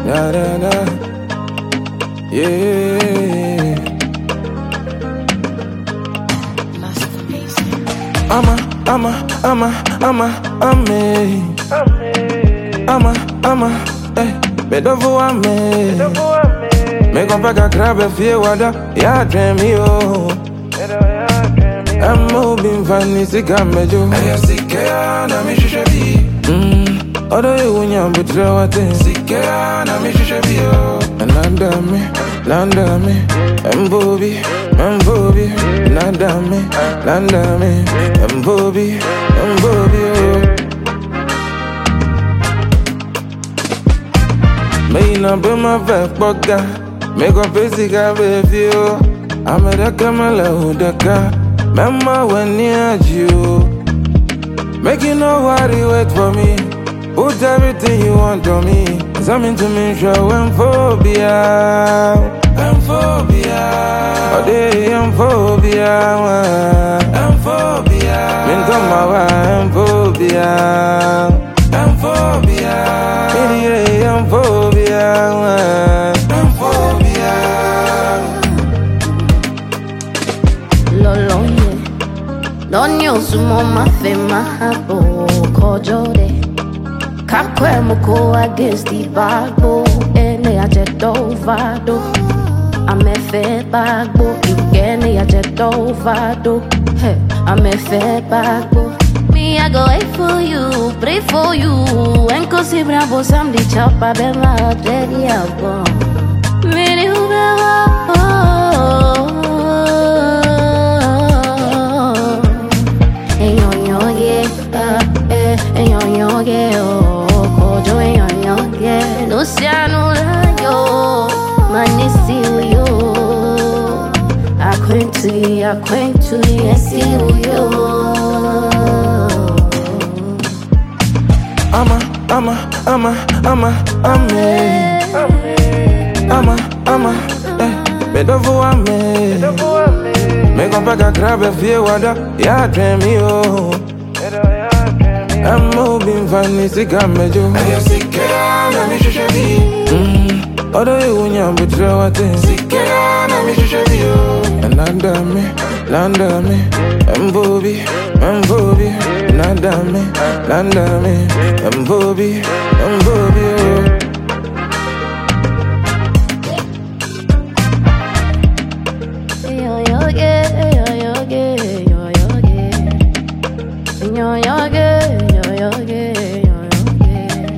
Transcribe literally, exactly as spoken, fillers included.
Da da da. Yeah. Ama, ama, ama, ama, ame. Ama, ama, eh, bedovo ame. Me compra kakra fie wada, ya dream yo. I'm moving funny, sika mejo. Aya sika na mi shishabi. Mm, odo ye unya butra wate. Sika na mi shishabi yo. Nanda me, landa me, mbobi, mbobi, nanda me, landa me, mbobi, mbobi yo. Me na be ma ve poga, me go physical with you. I'm a kamala udaka, mama when near you. Make you no worry, wait for me. Put everything you want on me. Something to me, show and phobia, and phobia. Oh, they am phobia, and phobia. Min come and phobia, and phobia. Idiot, and phobia, and phobia. Lolonye, lonyo sumo mafema hapo kojode. Kakwe muko against the bagbo, ene ajeto vado. Amefe bagbo, igene ajeto vado. Hey, amefe bagbo. Me I go wait for you, pray for you. Enko si bravo sam di chapa bema ready abo. Mini ubeva. Luciano yo, manisi yo. Acquaintly, acquaintly, I see you. Ama, ama, ama, ama, ame. Ama, ama, eh, bedovo ame. Me compra kakra fie wada, ya dream yo. I'm moving funny, sika mejo. Aya sika na mi shishabi. Mm, odo ye unya butra wate. Sika na mi shishabi yo. Nanda me, landa me, mbobi, mbobi. Nanda me, landa me, mbobi, mbobi yo. Yo yo yeah, yo yo yeah, yo yo yeah, yo yo yeah.